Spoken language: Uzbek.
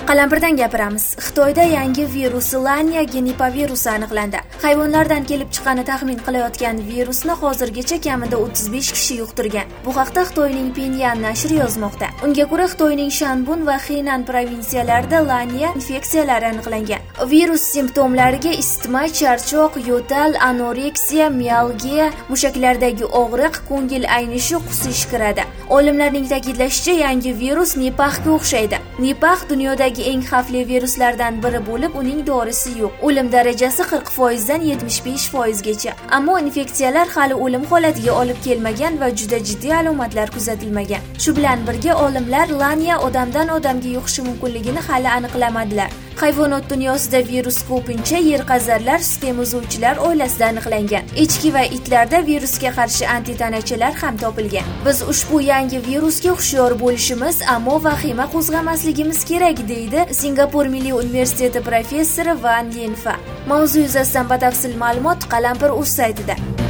Qalampirdan gapiramiz. Xitoyda yangi virus Lanya genipavirusi aniqlandi. Hayvonlardan kelib chiqqani taxmin qilayotgan virusni hozirgacha kamida 35 kishi yuqtirgan. Bu haqda Xitoyning Pinyan nashri yozmoqda. Unga ko'ra Xitoyning Shanbun va Henan provinsiyalarida Lanya infeksiyalari aniqlangan. Virus simptomlariga isitma, charchoq, yo'tal, anoreksiya, mialgiya, mushaklardagi og'riq, ko'ngil aynishi, qusish kiradi. Olimlarning ta'kidlashicha, yangi virus Nipahga o'xshaydi. Nipah dunyodagi eng xavfli viruslardan biri bo'lib, uning dorisi yo'q. O'lim darajasi 40% dan 75% gacha. Ammo infeksiyalar hali o'lim holatiga olib kelmagan va juda jiddiy alomatlar kuzatilmagan. Shu bilan birga olimlar Lanya odamdan odamga yuqishi mumkinligini hali aniqlamadilar. Hayvonot dunyosida virus ko'pincha yerqazarlar, sutemizuvchilar oilasida aniqlangan. Echki va itlarda virusga qarshi antitanachalar ham topilgan. Biz ushbu yangi virusga hushyor bo'lishimiz, ammo vahima qo'zg'amasligimiz kerak, deydi Singapur Milliy universiteti professori Van Yenfa. Mavzu yuzasidan batafsil ma'lumot Qalampir.uz saytida.